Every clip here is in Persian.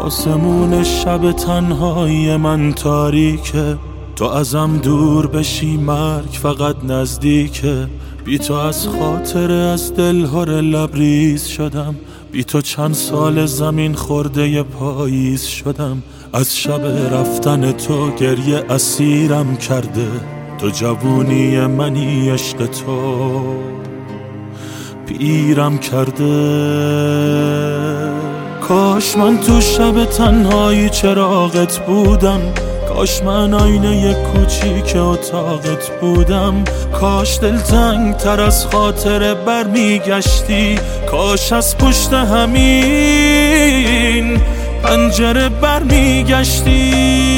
آسمون شب تنهایی من تاریکه، تو ازم دور بشی مرگ فقط نزدیکه. بی تو از خاطره از دلهار لبریز شدم، بی تو چند سال زمین خورده پاییز شدم. از شب رفتن تو گریه اسیرم کرده، تو جوونی منی عشق تو پیرم کرده. کاش من تو شب تنهایی چراغت بودم، کاش من آینه کوچیک اتاقت بودم. کاش دلتنگ تر از خاطره برمیگشتی، کاش از پشت همین پنجره برمیگشتی.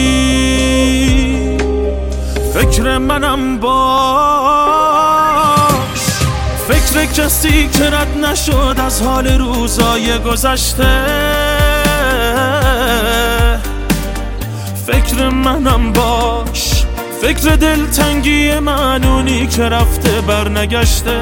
فکر منم باش، فکر کسی که رد نشد از حال روزای گذشته. فکر منم باش، فکر دلتنگی من اونی که رفته برنگشته.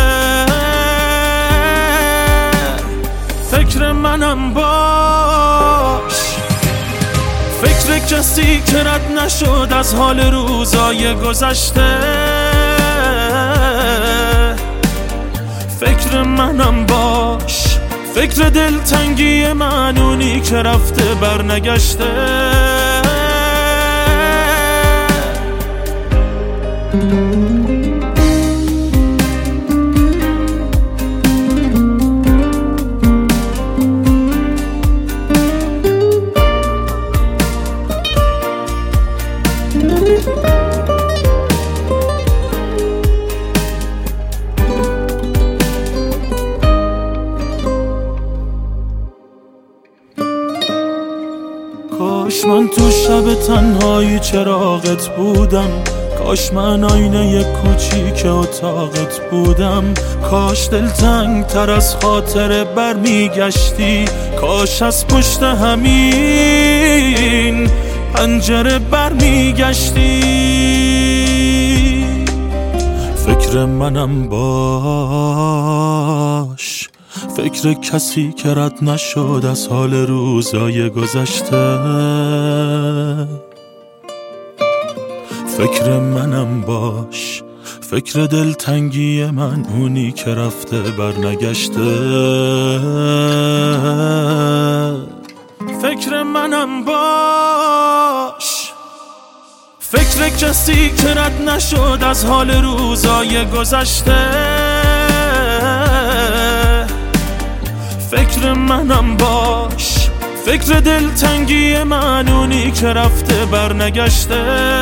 فکر منم باش، فکر کسی که رد نشد از حال روزای گذشته. فکر منم باش، فکر دلتنگی من اونی که رفته برنگشته. کاش من تو شب تنهایی چراغت بودم، کاش من آینه کوچیک اتاقت بودم. کاش دلتنگ تر از خاطره برمیگشتی، کاش از پشت همین پنجره برمیگشتی. فکر منم باش، فکر کسی که رد نشد از حال روزای گذشته. فکر منم باش، فکر دلتنگی من اونی که رفته برنگشته. فکر منم باش، فکر کسی که رد نشد از حال روزای گذشته. فکر منم باش، فکر دلتنگی من اونی که رفته برنگشته.